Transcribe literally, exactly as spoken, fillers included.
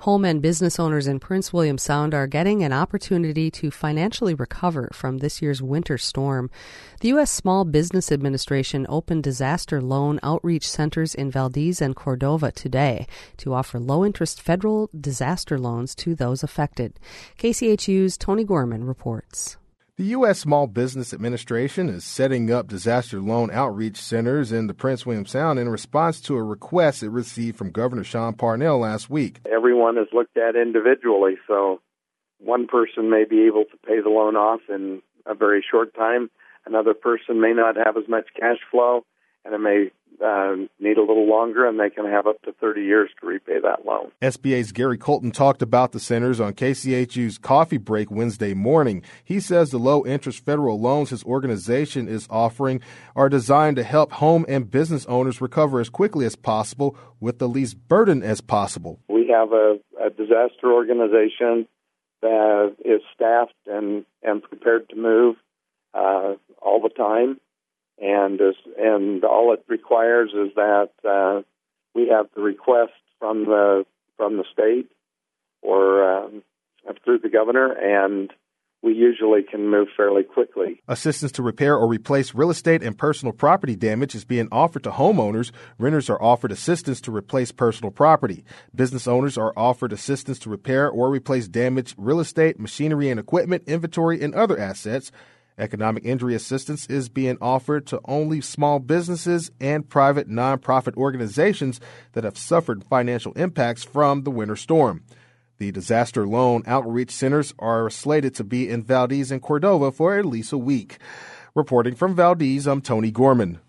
Home and business owners in Prince William Sound are getting an opportunity to financially recover from this year's winter storm. The U S Small Business Administration opened disaster loan outreach centers in Valdez and Cordova today to offer low-interest federal disaster loans to those affected. K C H U's Tony Gorman reports. The U S Small Business Administration is setting up disaster loan outreach centers in the Prince William Sound in response to a request it received from Governor Sean Parnell last week. Everyone is looked at individually, so one person may be able to pay the loan off in a very short time. Another person may not have as much cash flow, and it may uh, need a little longer, and they can have up to thirty years to repay that loan. S B A's Gary Colton talked about the centers on K C H U's Coffee Break Wednesday morning. He says the low-interest federal loans his organization is offering are designed to help home and business owners recover as quickly as possible with the least burden as possible. We have a, a disaster organization that is staffed and, and prepared to move uh, all the time. And is, and all it requires is that uh, we have the request from the from the state or um, through the governor, and we usually can move fairly quickly. Assistance to repair or replace real estate and personal property damage is being offered to homeowners. Renters are offered assistance to replace personal property. Business owners are offered assistance to repair or replace damaged real estate, machinery and equipment, inventory, and other assets. Economic injury assistance is being offered to only small businesses and private nonprofit organizations that have suffered financial impacts from the winter storm. The disaster loan outreach centers are slated to be in Valdez and Cordova for at least a week. Reporting from Valdez, I'm Tony Gorman.